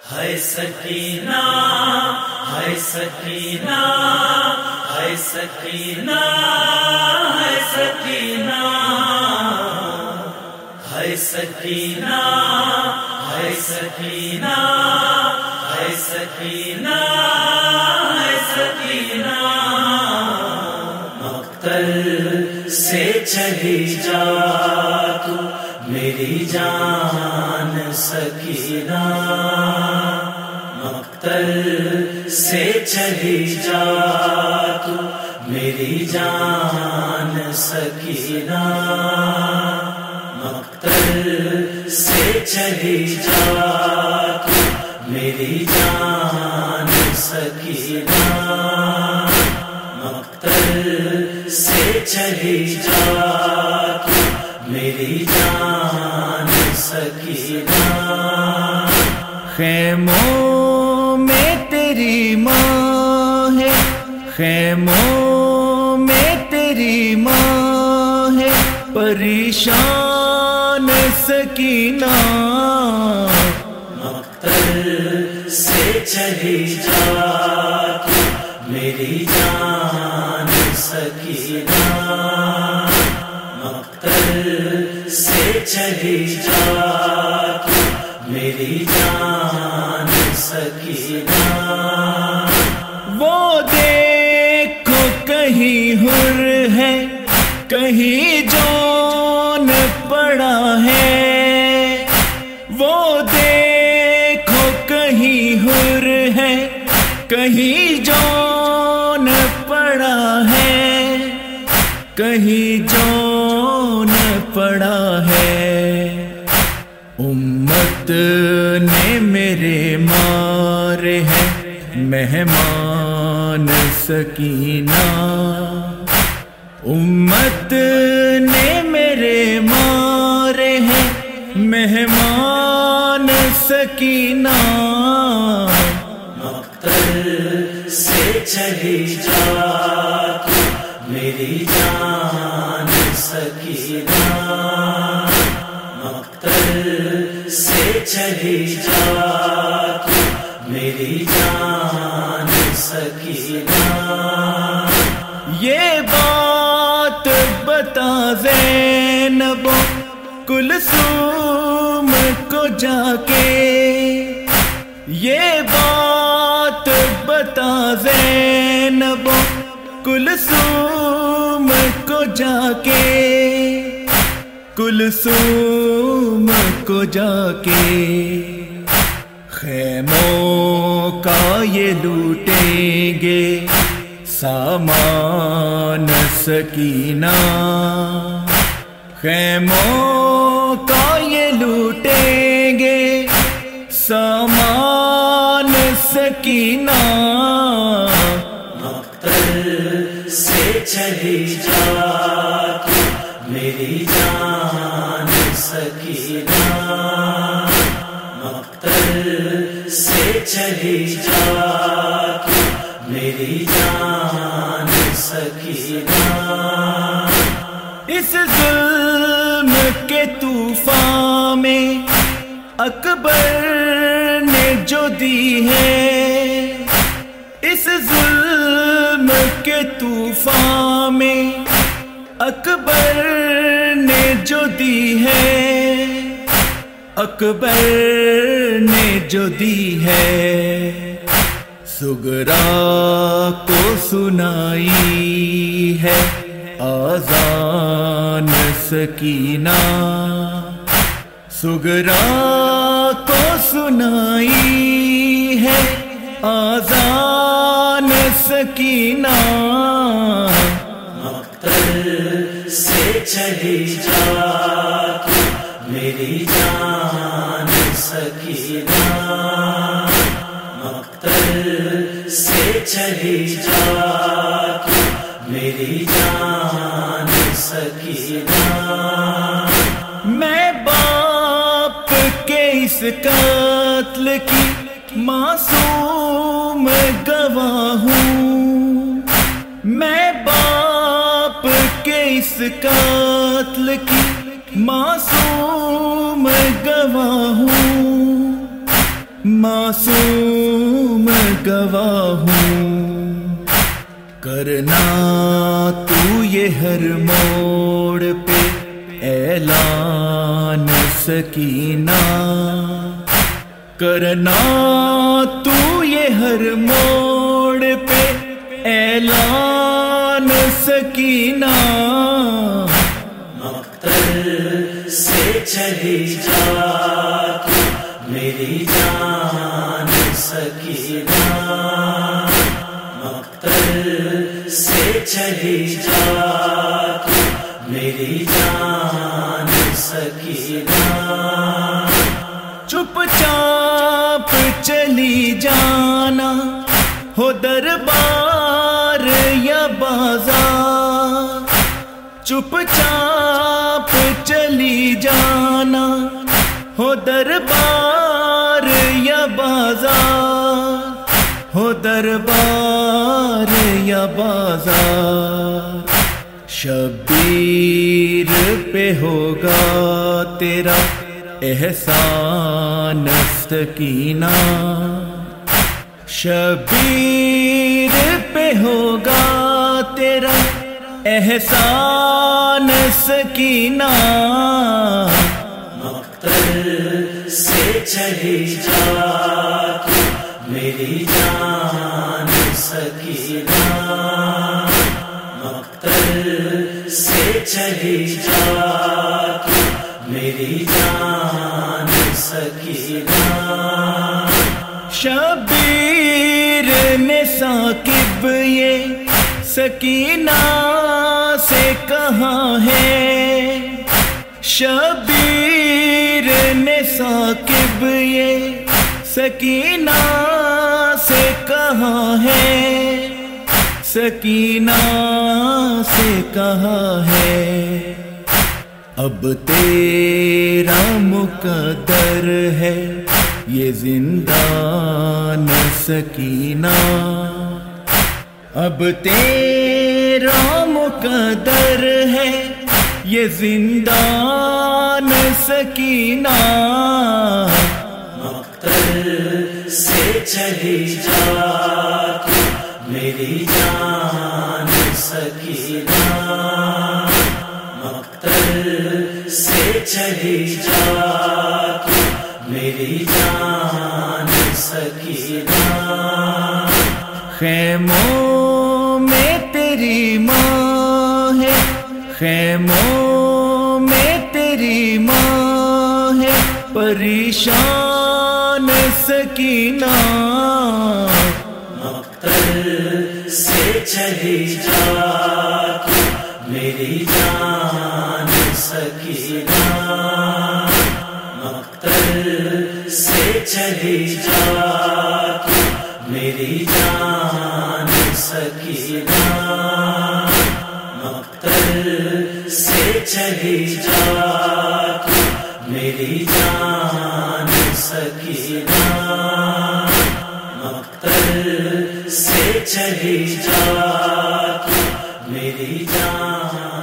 ہے سکینہ ہے سکینہ ہے سکینہ ہے سکینہ ہے سکینہ ہے سکینہ ہے سکینہ ہے سکینہ مقتل سے چلی جا تو میری جان سکینہ مقتل سے چلی جا تو میری جان سکینہ مقتل سے چلی جا تو میری جان سکینہ مقتل سے چلی جا تو میری جان سکینہ خیموں میں تیری ماں ہے خیموں میں تیری ماں ہے پریشان سکینہ مقتل سے چلی جا تو میری جان سکینہ مقتل سے چلی جا تو میری جان سکینہ وہ دیکھو کہیں حر ہے کہیں جون پڑا ہے وہ دیکھو کہیں حر ہے کہیں جون پڑا ہے کہیں جون پڑا ہے امت نے میرے مارے ہیں مہمان سکینہ امت نے میرے مارے ہیں مہمان سکینہ مقتل سے چلی جا تو میری جان سکینہ مقتل سے چلی جا تو میری جان سکینہ یہ بات بتا زینب کلثوم کو جا کے یہ بات بتا زینب کلثوم کو جا کے کلثوم کو جا کے خیموں کا یہ لوٹیں گے سامان سکینہ خیموں کا یہ لوٹیں گے سامان سکینہ مقتل سے چلی جا تو میری جان سکینہ مقتل سے چلی جا تو میری جان سکینہ اس ظلم کے طوفان میں اکبر نے جو دی ہے اس ظلم کے طوفان میں اکبر نے جو دی ہے اکبر نے جو دی ہے سغرا کو سنائی ہے آذان سکینہ سغرا کو سنائی ہے آذان سکینہ مقتل سے چلی جا تو میری جان سکینہ مقتل سے چلی جا تو میری جان سکینہ میں باپ کے اس قتل کی معصوم گواہ ہوں میں باپ کے اس قتل کی معصوم گواہ ہوں معصوم گواہ ہوں، کرنا تو یہ ہر موڑ پہ اعلان سکینہ، کرنا تو یہ ہر موڑ پہ اعلان سکینہ، مقتل سے چلی جا تو میری جان سکینہ، مقتل سے چلی جا تو میری جان سکینہ، چپ چاپ چلی جانا ہو دربار یا بازار، چپ چاپ چلی جانا ہو دربار یا بازار، ہو دربار یا بازار، شبیر پہ ہوگا تیرا احسان سکینہ، شبیر پہ ہوگا تیرا احسان سکینہ، مقتل سے چلی جا تو میری جان سکینہ، مقتل سے چلی جا تو میری جان سکینہ، شبیر نے ثاقب یہ سکینہ سے کہا ہے، شبیر نے ثاقب یہ سکینہ سے کہا ہے، سکینہ سے کہا ہے، اب تیرا مقدر ہے یہ زندان سکینہ، اب تیرا مقدر ہے یہ زندان سکینہ، مقتل سے چلی جا تو میری جان سکینہ، مقتل سے چلی جا تو میری جان سکینہ، خیموں میں تیری ماں ہے، خیموں میں تیری ماں ہے، پریشان سکینہ، مقتل سے چلی جا تو میری جان سکینہ، مقتل سے چلی جا تو میری جان سکینہ، مقتل سے چلی جا تو میری جان سکینہ، مقتل سے چلی جا تو میری جان